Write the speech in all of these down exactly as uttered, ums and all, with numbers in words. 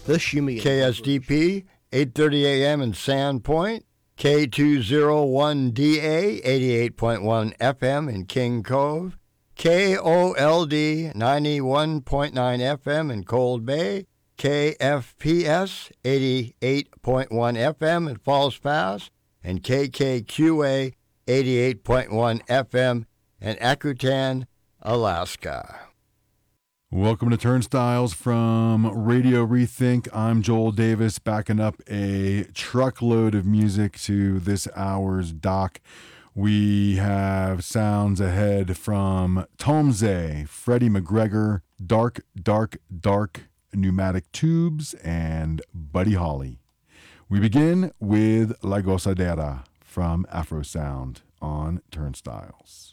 The Shimmy. K S D P, eight thirty a.m. in Sandpoint. K two oh one D A, eighty-eight point one F M in King Cove. K O L D, ninety-one point nine F M in Cold Bay. K F P S, eighty-eight point one F M in Falls Pass. And K K Q A, eighty-eight point one F M in Akutan, Alaska. Welcome to Turnstiles from Radio Rethink. I'm Joel Davis, backing up a truckload of music to this hour's dock. We have sounds ahead from Tomze, Freddie McGregor, Dark, Dark, Dark, Pneumatic Tubes, and Buddy Holly. We begin with La Gozadera from Afro Sound on Turnstiles.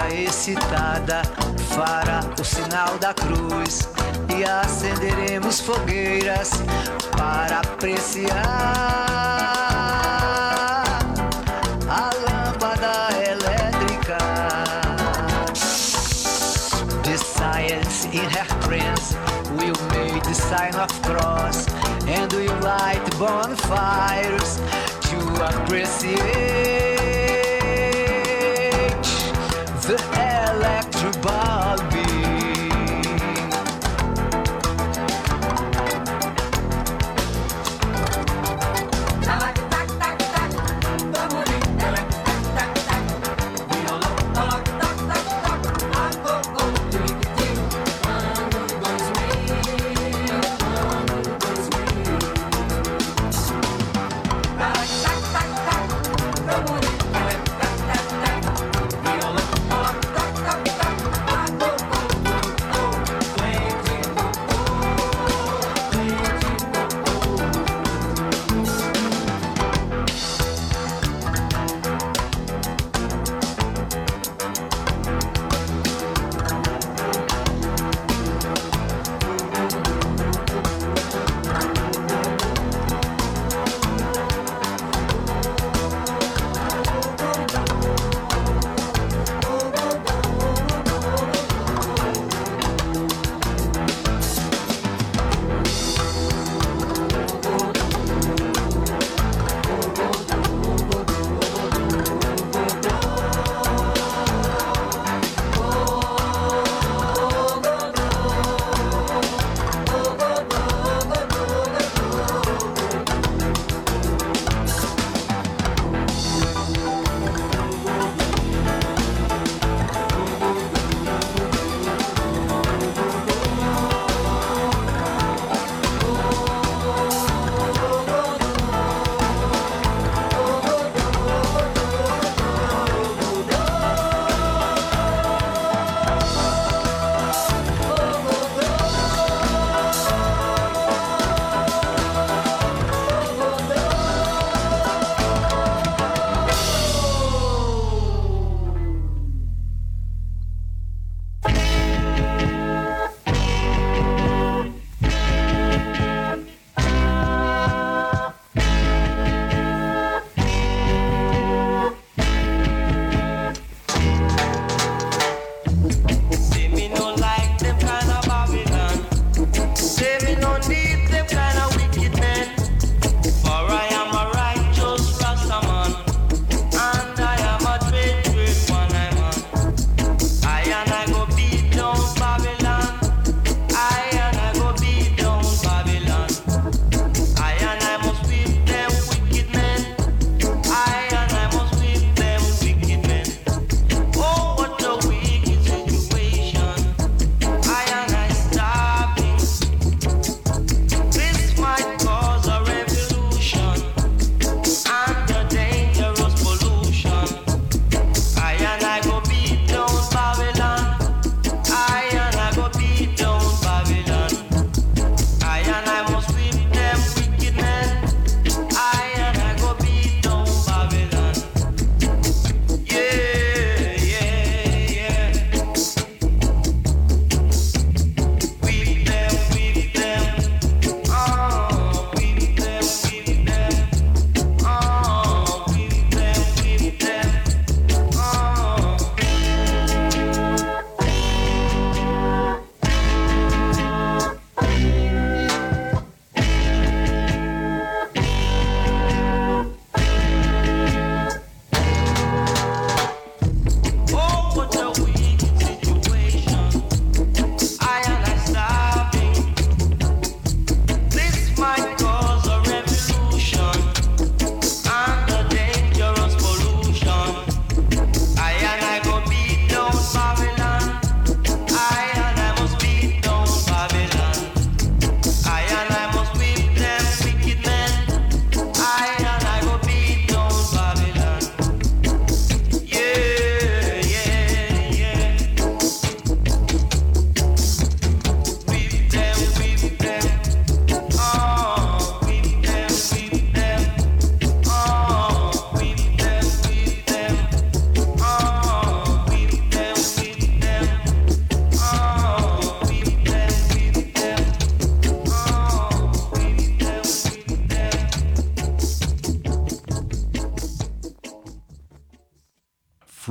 esteja excitada, fará o sinal da cruz e acenderemos fogueiras para apreciar a lâmpada elétrica. The science in her trance will make the sign of cross, and we light bonfires to appreciate the electric bulb. Come on.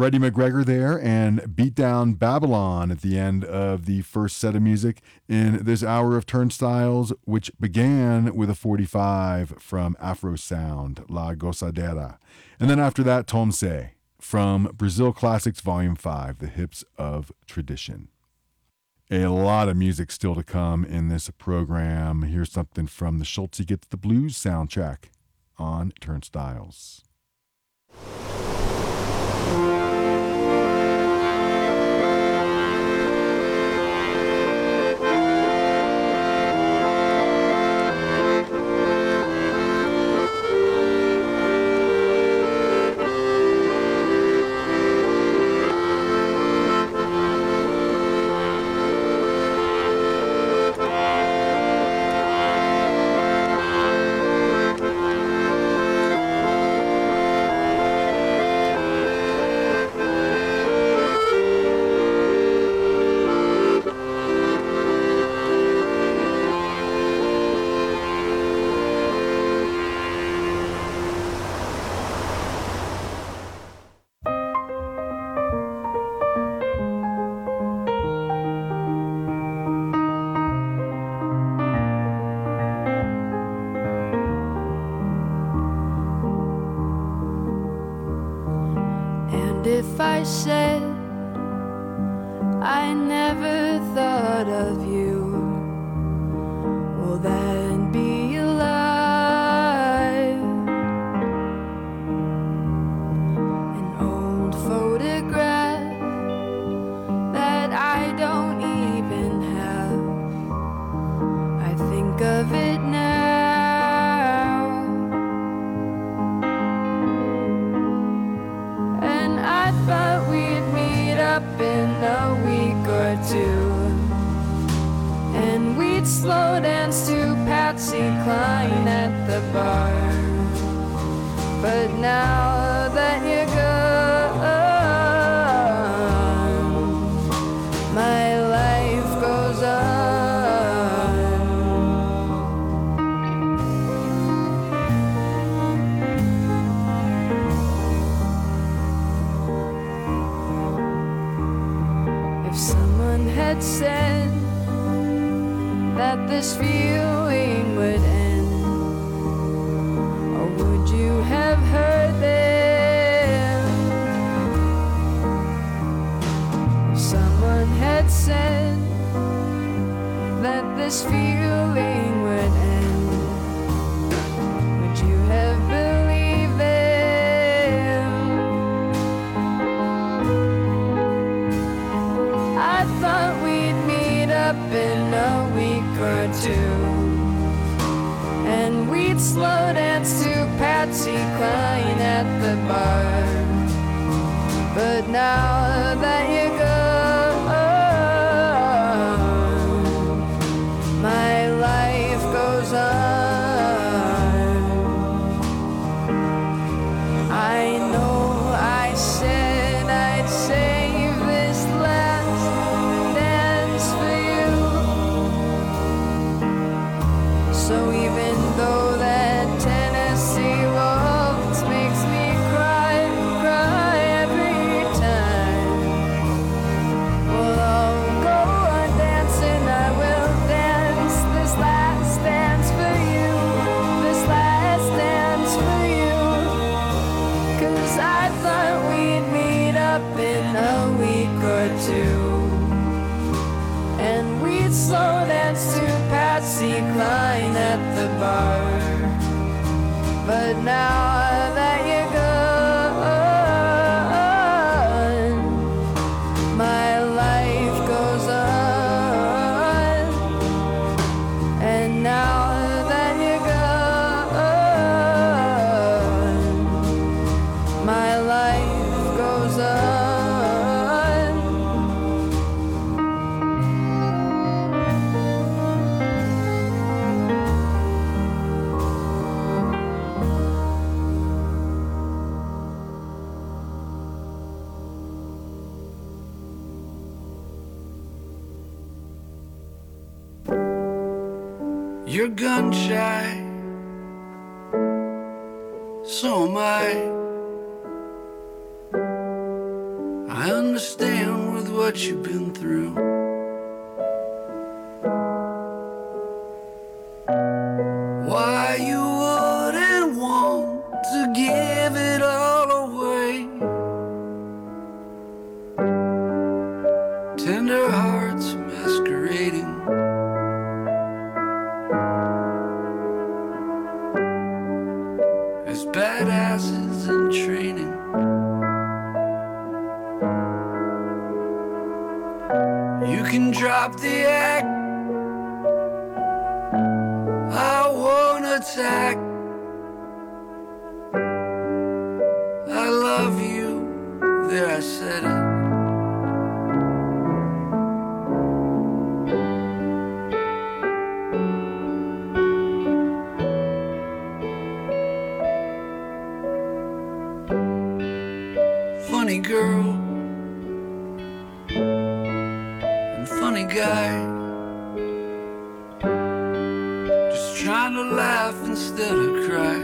Freddie McGregor there and Beat Down Babylon at the end of the first set of music in this hour of Turnstiles, which began with a forty-five from Afro Sound, La Gozadera. And then after that, Tomse from Brazil Classics Volume five, The Hips of Tradition. A lot of music still to come in this program. Here's something from the Schultze Gets the Blues soundtrack on Turnstiles. If I said I never thought of you, will that be a lie? An old photograph that I don't even have, I think of it now. But we'd meet up in a week or two, and we'd slow dance to Patsy Cline at the bar. But now that you're gone, my life goes on. Had said that this feeling would end, or would you have heard them? If someone had said that this feeling would end, would you have believed them? I thought we'd meet up in a week or two, and we'd slow dance to Patsy Cline at the bar. But now that you're gone, my life goes on. I know I said I'd save this last dance for you, so even though that Tennessee waltz makes me cry, cry every time, well, I'll go on dancing, I will dance this last dance for you, this last dance for you, 'cause I thought we'd meet up in a week or two, and we'd slow dance to Patsy Cline at the bar. But now that you're gone, my life goes on. And now that you're gone, my life goes on. You're gun shy, so am I. I understand with what you've been through. Why you wouldn't want to give it all away. Tender hearts masquerading as badasses in training. You can drop the act, I won't attack. I love you, there I said it. Funny girl and funny guy, just trying to laugh instead of cry.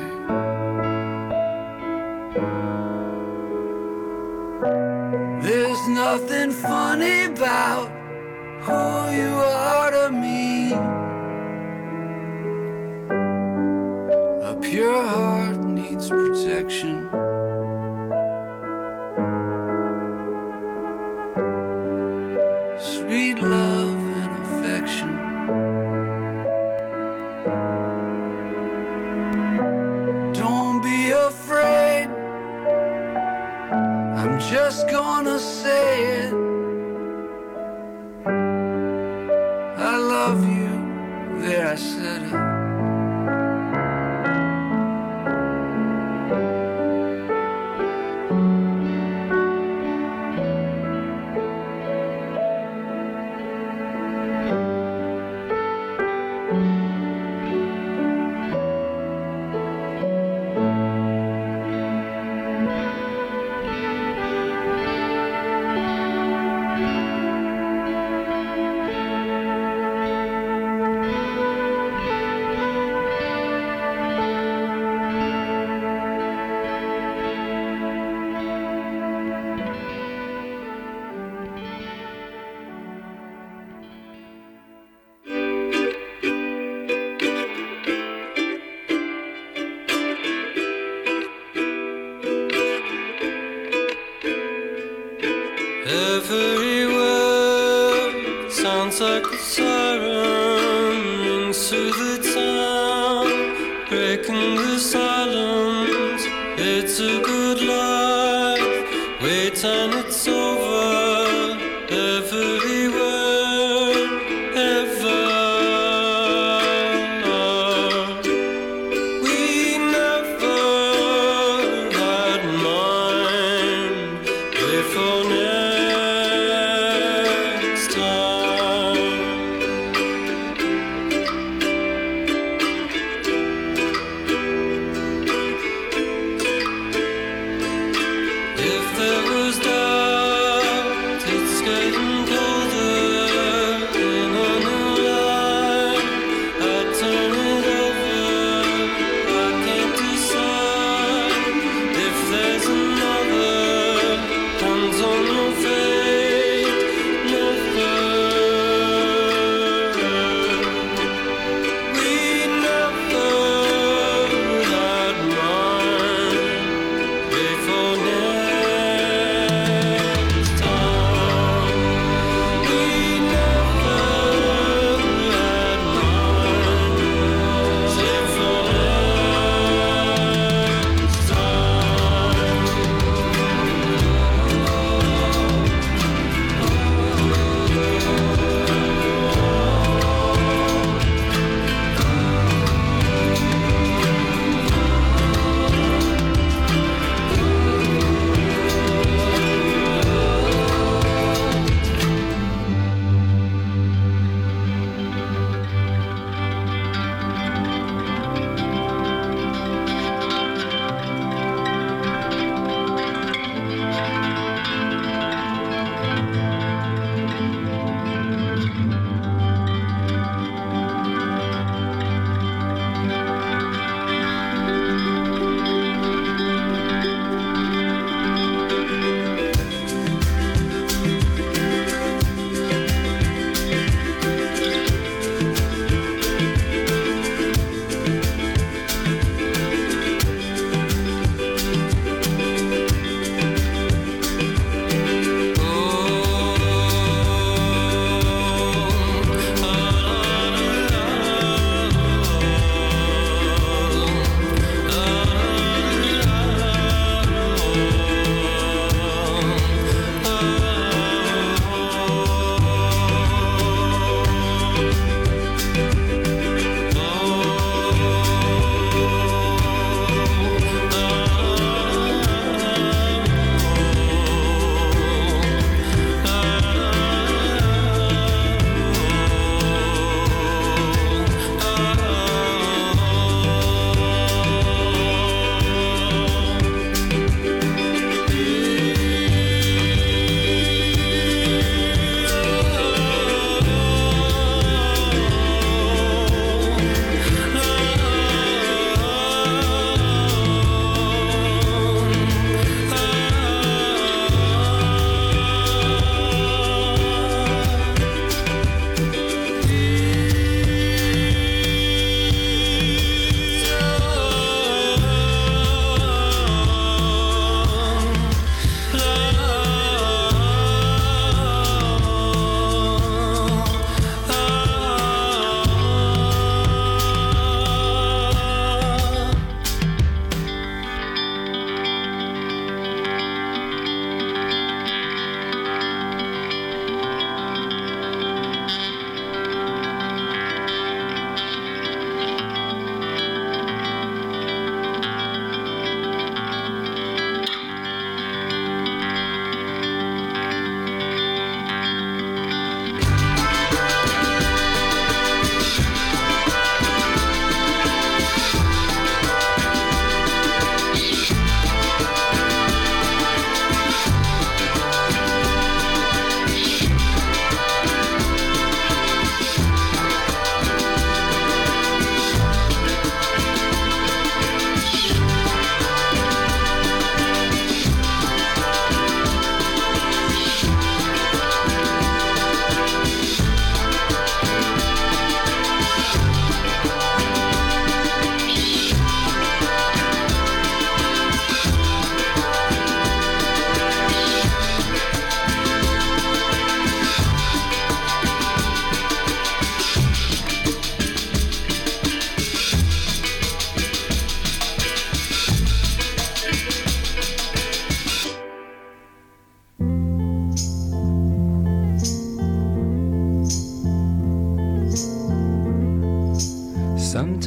There's nothing funny about who you are to me. A pure heart needs protection. Sweet love and affection. Don't be afraid, I'm just gonna say it. I love you, there I said it. Every word sounds like a siren, rings through the town, breaking the silence. It's a good life, wait and it's over. Every word, ever. We never had mine, wait for never.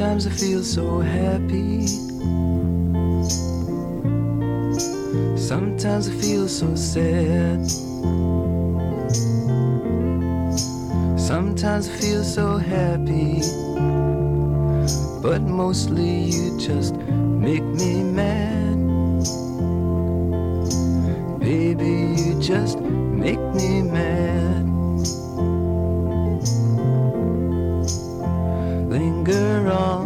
Sometimes I feel so happy. Sometimes I feel so sad. Sometimes I feel so happy, but mostly you just make me mad. Baby, you just make me mad. Linger on,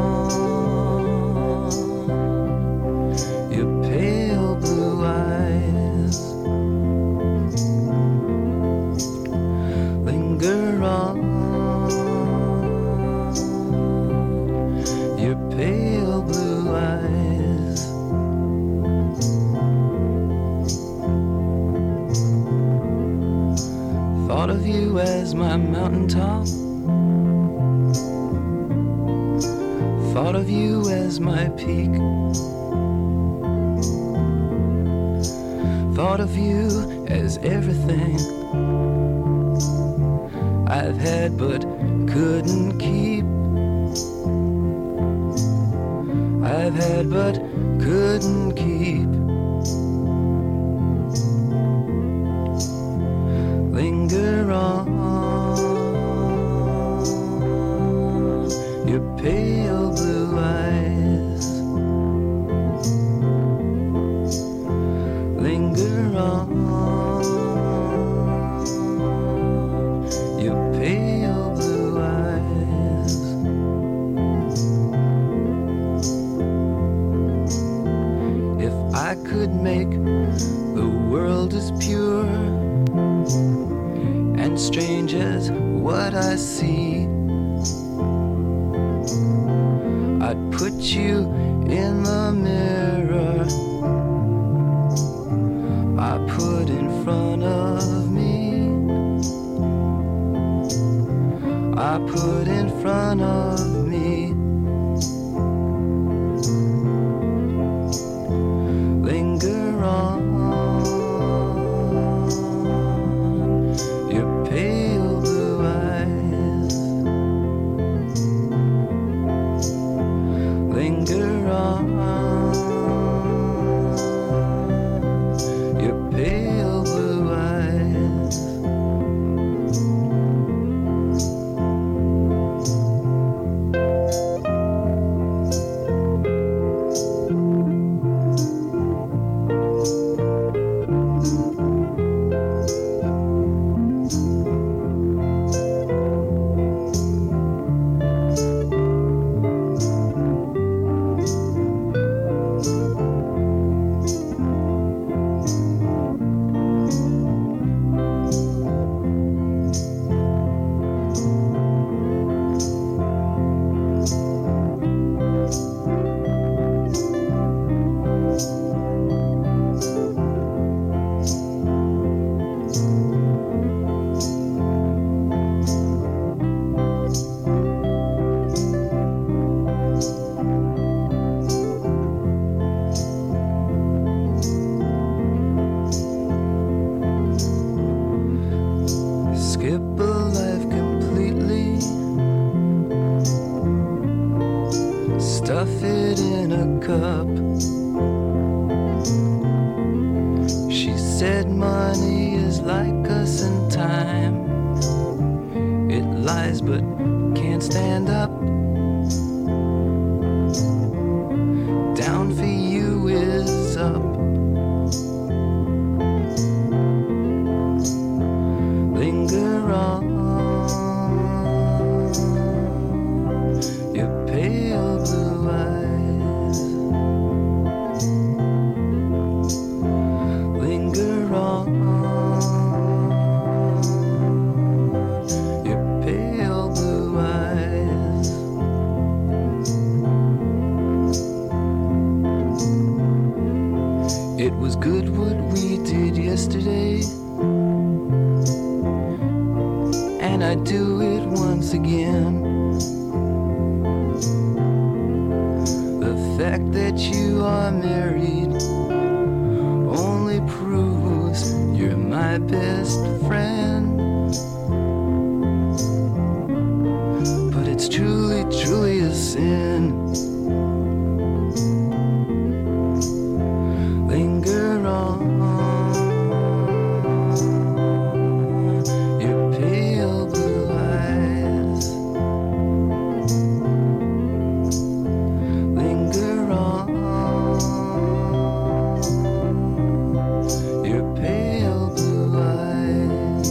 your pale blue eyes. Linger on, your pale blue eyes. Thought of you as my mountaintop. Thought of you as my peak. Thought of you as everything I've had but couldn't keep. I've had but couldn't keep. Linger on, your pale blue eyes. Linger on, your pale blue eyes. If I could make the world as pure and strange as what I see, I'd put you in the mirror I put in front of me. I put in front of me. Linger on, your pale blue eyes. Linger on, your pale blue eyes. Skip a life completely, stuff it in a cup. She said money is like us in time. It lies but can't stand up. Down for you is up. Linger on, your pale blue eyes. Linger on, your pale blue eyes. It was good what we did yesterday, and I'd do it once again. The fact that you are married only proves you're my best friend. But it's truly, truly a sin. Linger on your pale blue eyes. Linger on your pale blue eyes.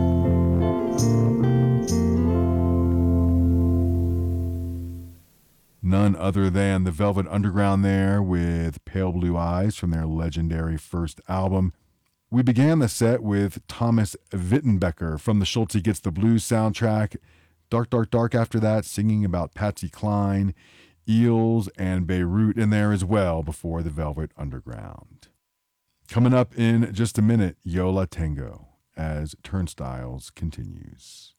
None other than the Velvet Underground there with Pale Blue Eyes from their legendary first album. We began the set with Thomas Wittenbecker from the Schulte Gets the Blues soundtrack. Dark, Dark, Dark after that, singing about Patsy Cline, Eels, and Beirut in there as well before the Velvet Underground. Coming up in just a minute, Yo La Tengo as Turnstiles continues.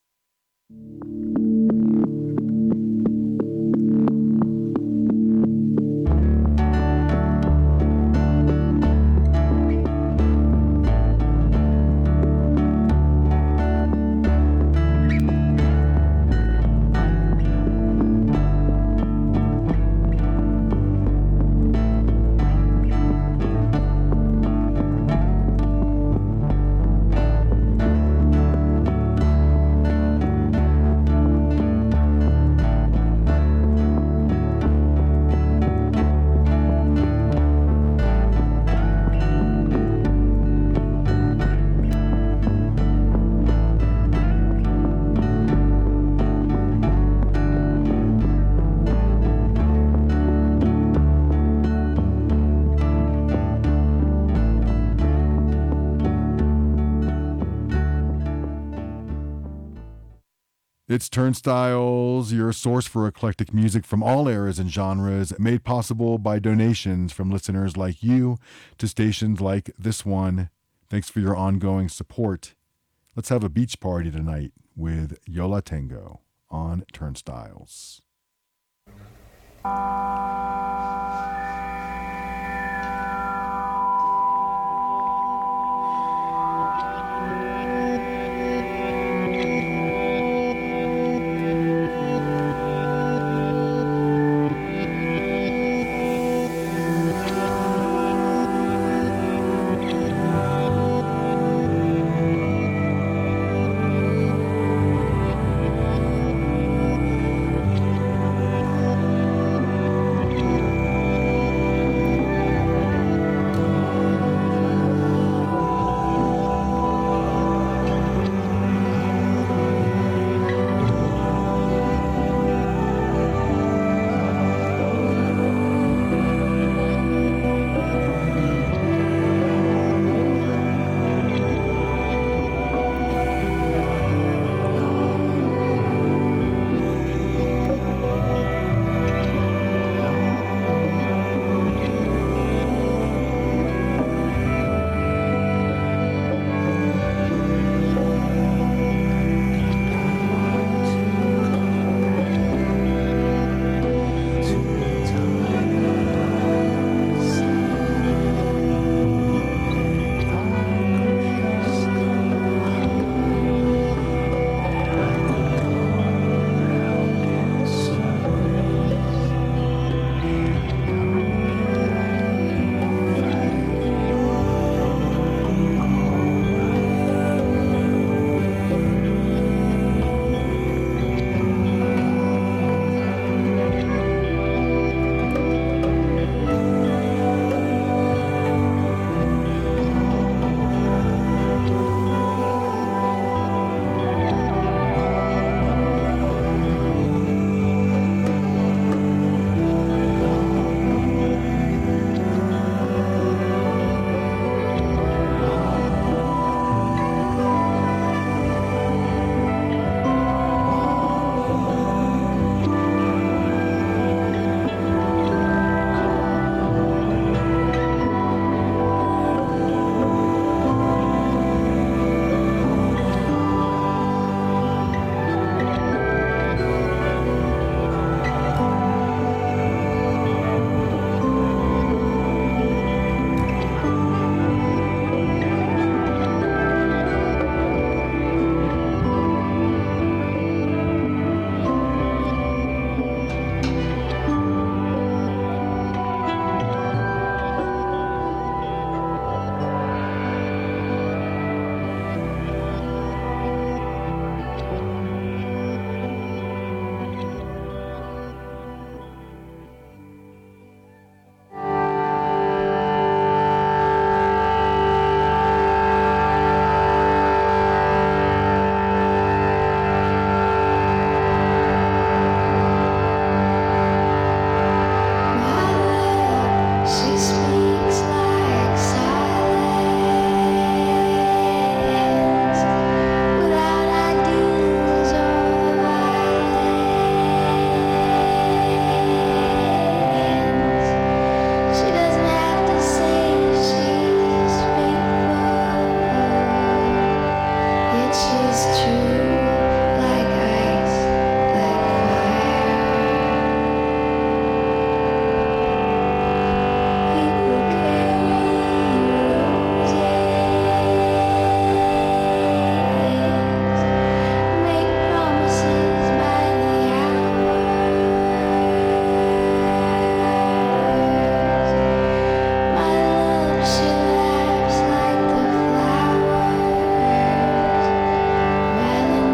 It's Turnstiles, your source for eclectic music from all eras and genres, made possible by donations from listeners like you to stations like this one. Thanks for your ongoing support. Let's have a beach party tonight with Yo La Tengo on Turnstiles. Thank She laughs like the flowers.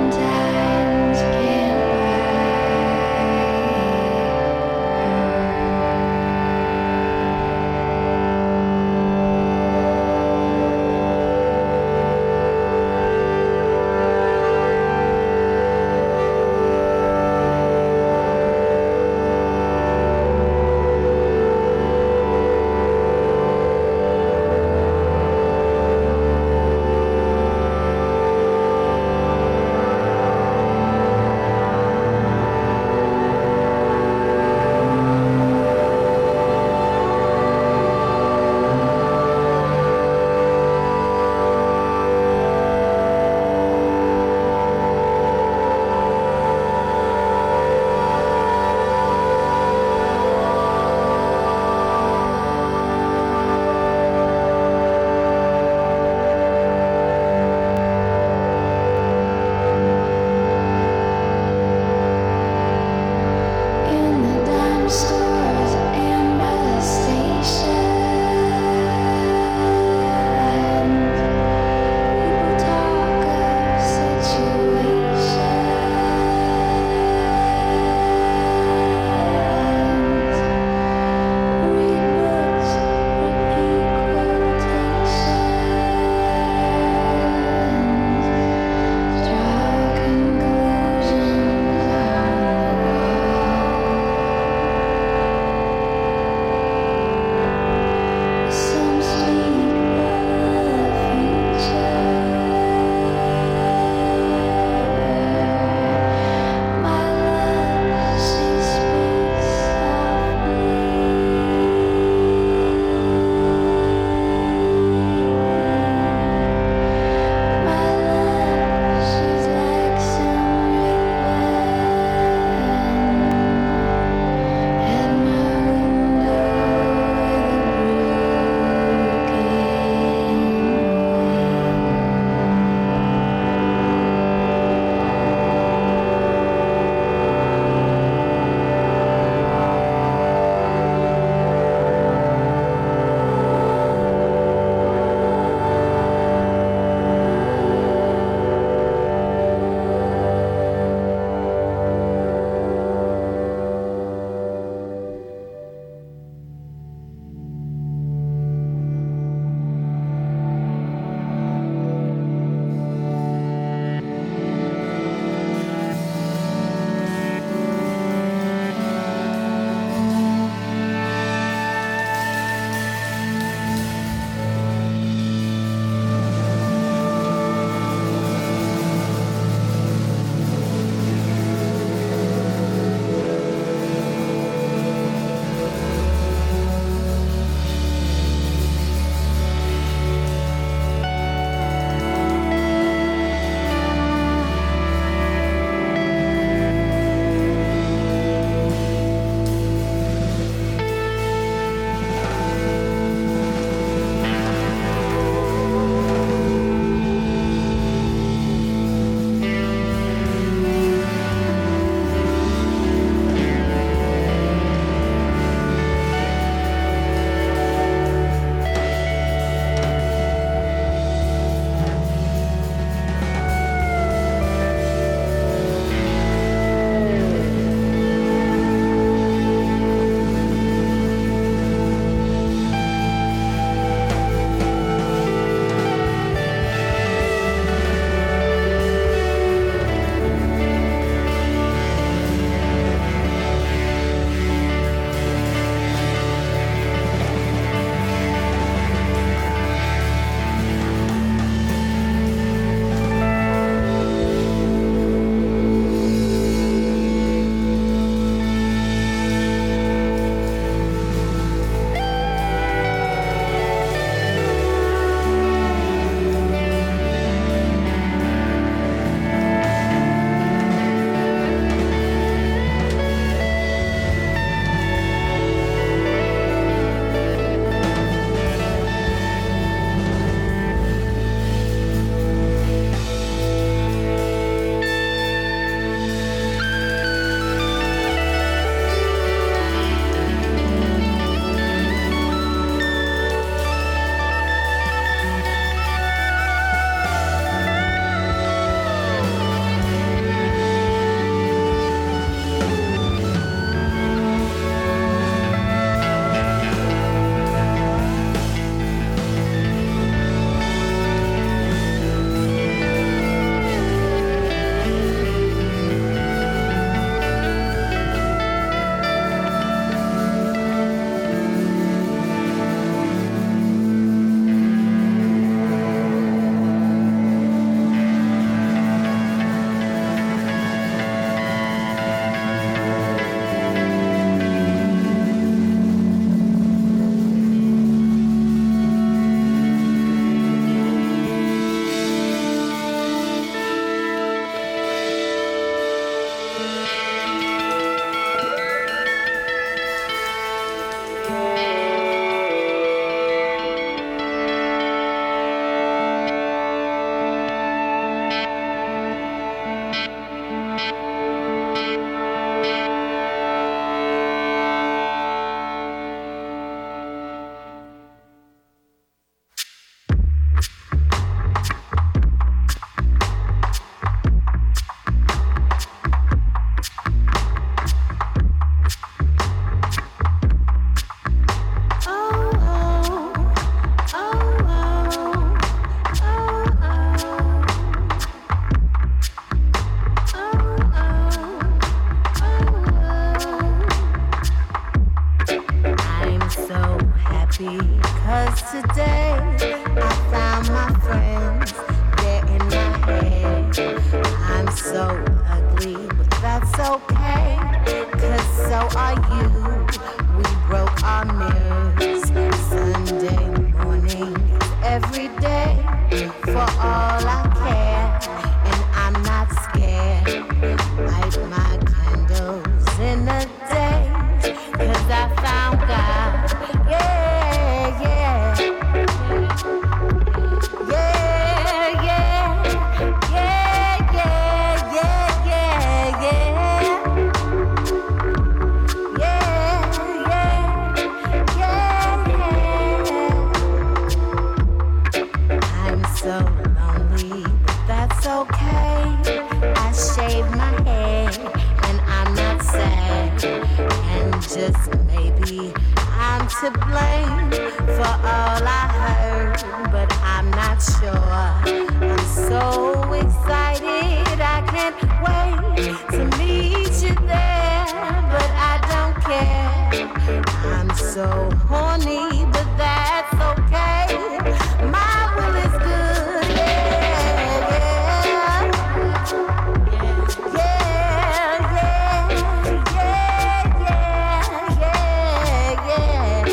to blame for all I heard, but I'm not sure. I'm so excited, I can't wait to meet you there, but I don't care. I'm so horny, but that's okay. My will is good, yeah, yeah. Yeah, yeah, yeah, yeah, yeah, yeah,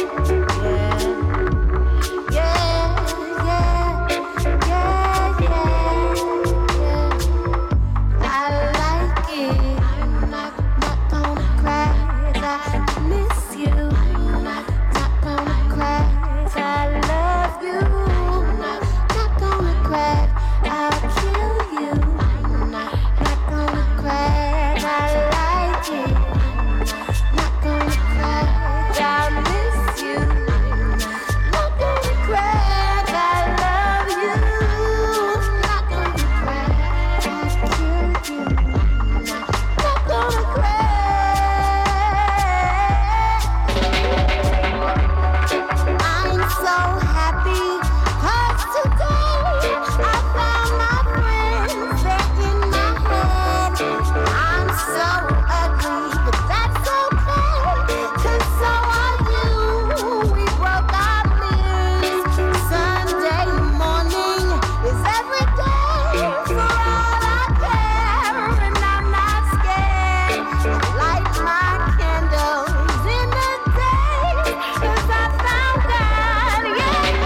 yeah, yeah, yeah, yeah. I like it. I'm not, not gonna cry 'cause I miss you. I'm not, not gonna cry 'cause I love you. I'm not, not gonna cry, I'll kill you. I'm not, not gonna cry, I like it. Not gonna cry, I miss you. Not gonna cry, I love you. Not gonna cry, I'll kill you. Not gonna cry. I'm so happy 'cause today I found my friends, they're in my head. I'm so ugly, but that's okay, 'cause so are you. We broke our mirrors. Sunday morning is every day for all I care, and I'm not scared. I light my candles in the day 'cause I found God. Yeah, yeah,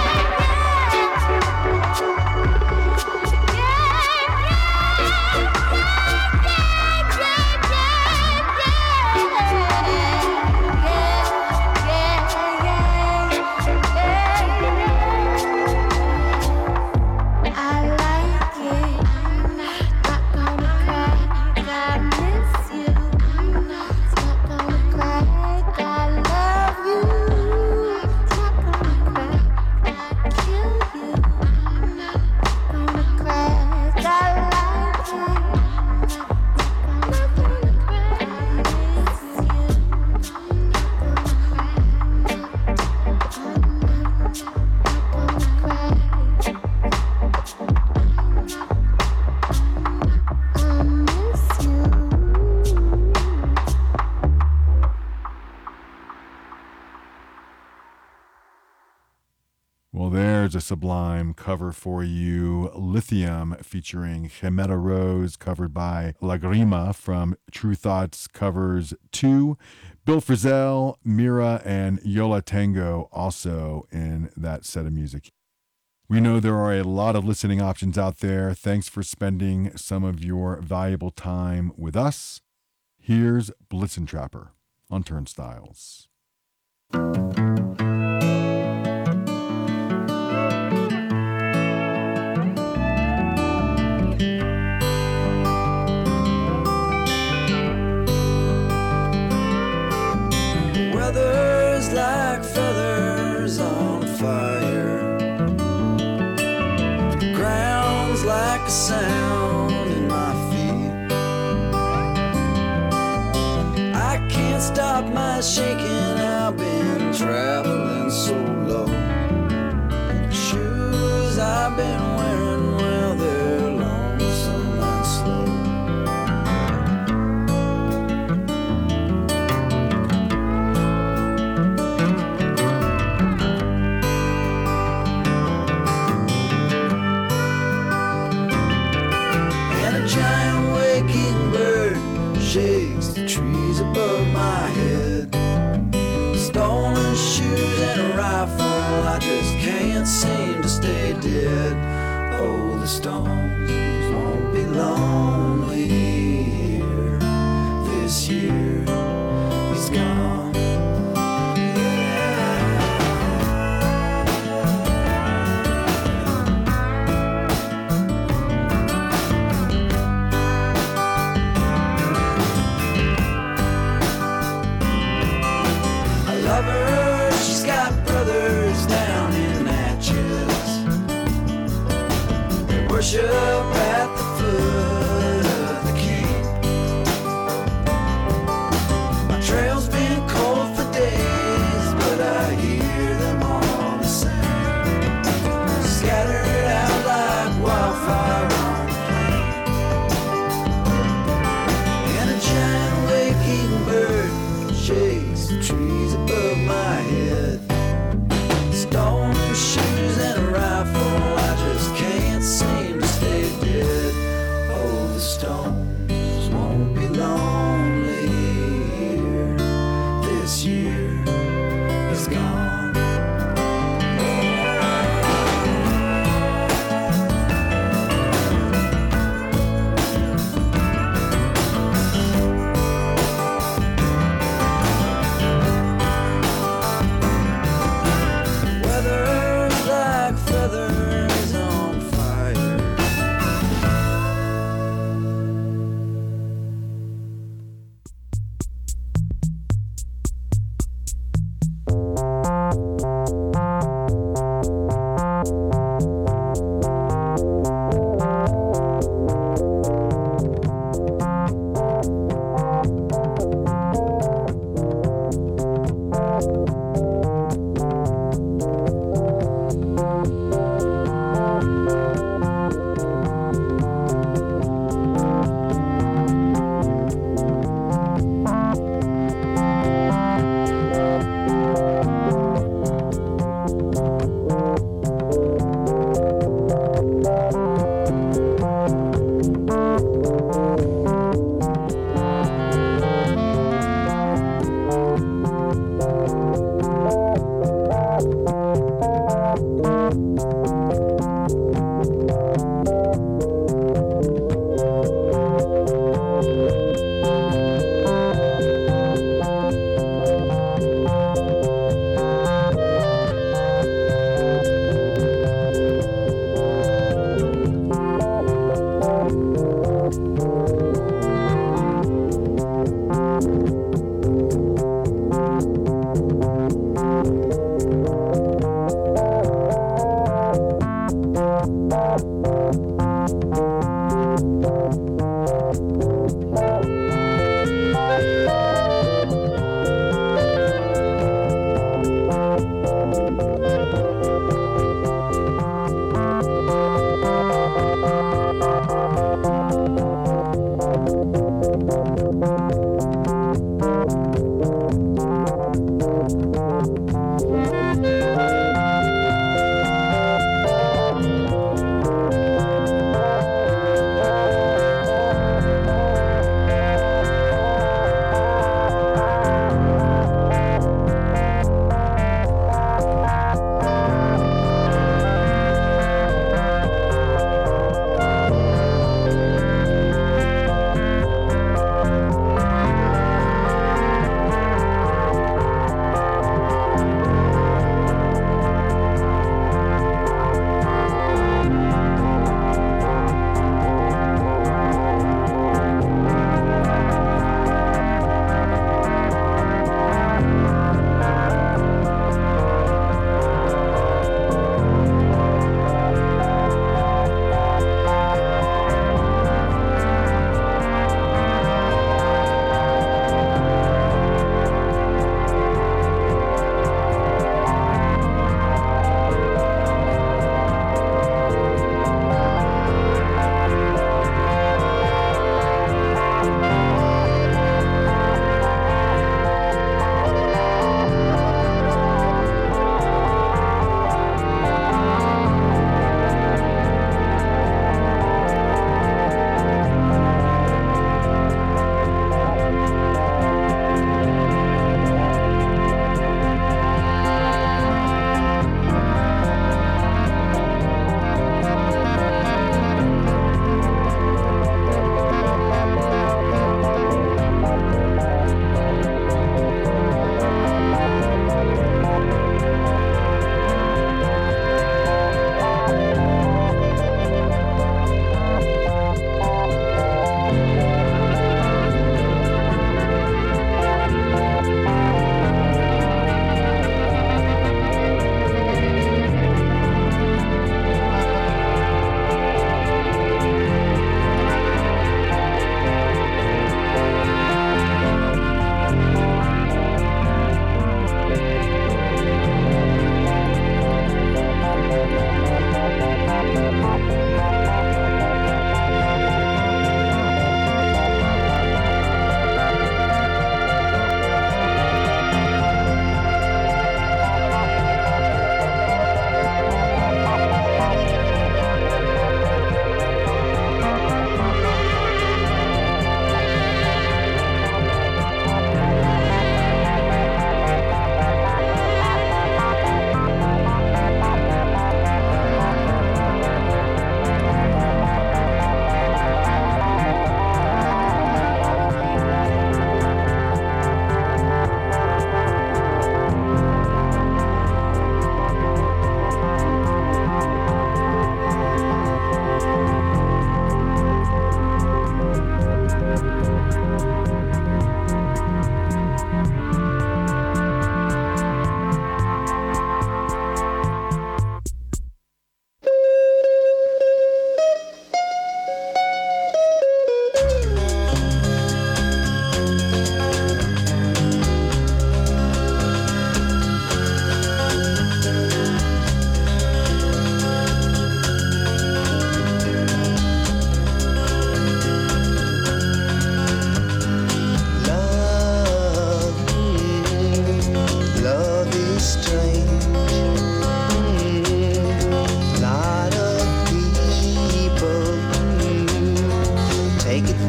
I like it. Not gonna cry, I miss you. Not gonna cry, I love you. Not gonna cry, I kill you. Not gonna cry, I like it. Not gonna cry, I miss you. Not gonna cry, I miss you. Well, there's a sublime cover for you. Lithium featuring Jimena Rose, covered by Lagrima from True Thoughts Covers two. Bill Frisell, Mira, and Yola Tango also in that set of music. We know there are a lot of listening options out there. Thanks for spending some of your valuable time with us. Here's Blitzen Trapper on Turnstiles. Weather's like feathers on fire. Ground's like a sound in my feet. I can't stop my shaking. I've been traveling so low. Shoes I've been wearing, well, they're lonesome and slow. Giant waking bird shakes the trees above my head. Stolen shoes and a rifle, I just can't seem to stay dead. Oh, the storms won't be lonely here this year. He's gone. She's got brothers down in Natchez. They worship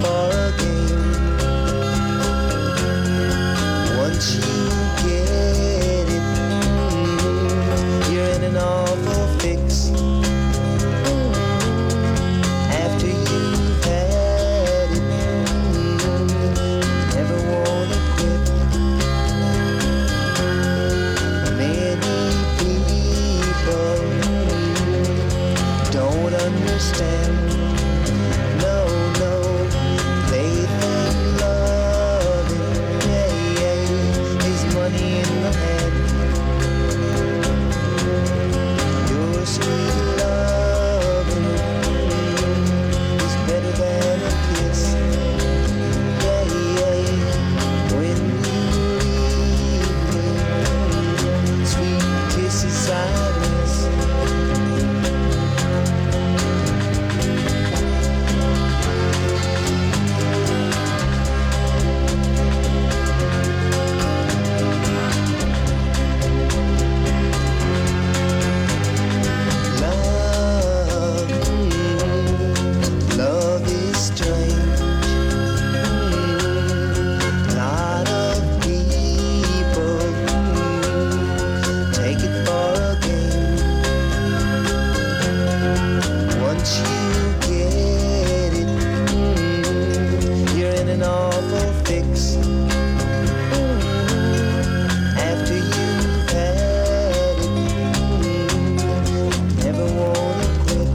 for a game. Once you get it, mm, you're in an awful fix. After you've had it, mm, never wanna quit. Many people mm, don't understand. No, no, they think loving, yeah, yeah, is money in the hand. Your sweet loving mm, is better than a kiss. Yeah, yeah, when you leave me, sweet kisses I miss. Love, mm, love is strange. Mm, lot of people mm, take it for a game. Once you get it, mm, you're in an awful fix. After you've had it, mm, never wanna quit.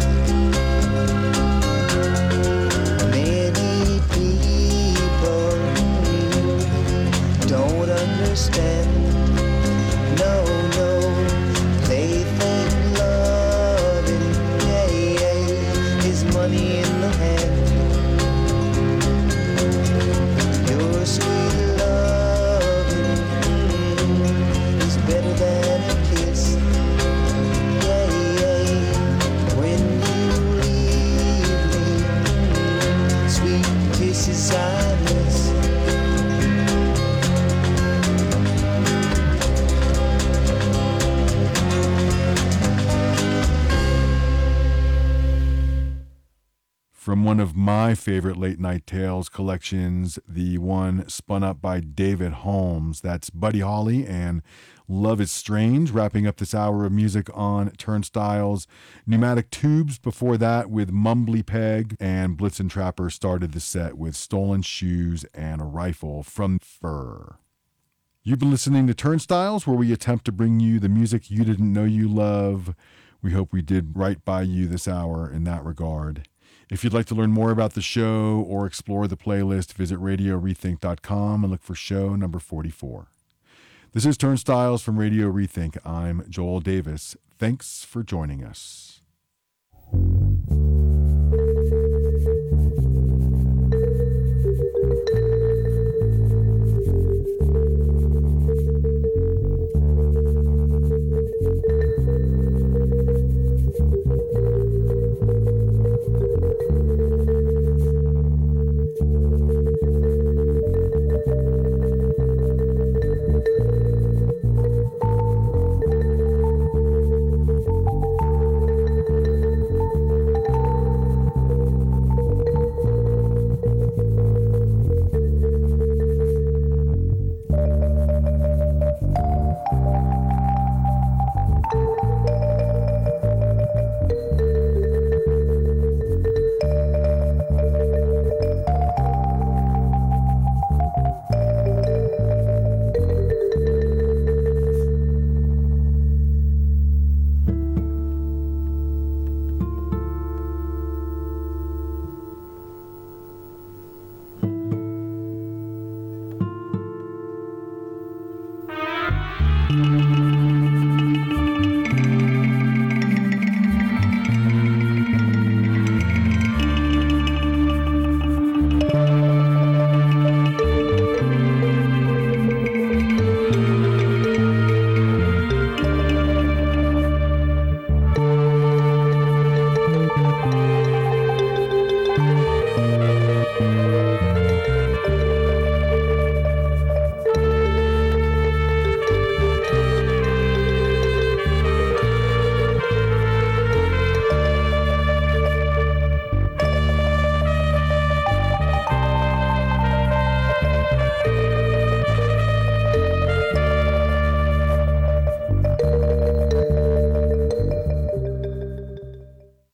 Many people mm, don't understand. No, no, they think loving, yeah, yeah, is money in the hand. Your sweet loving mm, is better than a kiss. Yeah, yeah, when you leave me, mm, sweet kisses I miss. From one of my favorite Late Night Tales collections, the one spun up by David Holmes. That's Buddy Holly and Love is Strange, wrapping up this hour of music on Turnstiles. Pneumatic Tubes before that with Mumbly Peg, and Blitzen Trapper started the set with Stolen Shoes and a Rifle from Fur. You've been listening to Turnstiles, where we attempt to bring you the music you didn't know you love. We hope we did right by you this hour in that regard. If you'd like to learn more about the show or explore the playlist, visit radio rethink dot com and look for show number forty-four. This is Turnstiles from Radio Rethink. I'm Joel Davis. Thanks for joining us.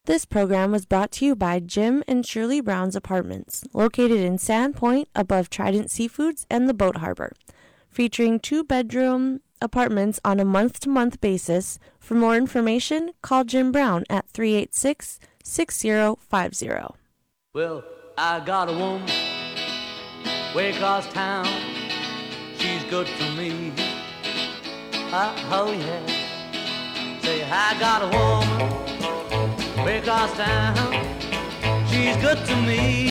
This program was brought to you by Jim and Shirley Brown's Apartments, located in Sandpoint above Trident Seafoods and the Boat Harbor, featuring two-bedroom apartments on a month-to-month basis. For more information, call Jim Brown at three eight six, six zero five zero. Well, I got a woman way across town. She's good to me. Uh, oh, yeah. Say, I got a woman way across town. She's good to me.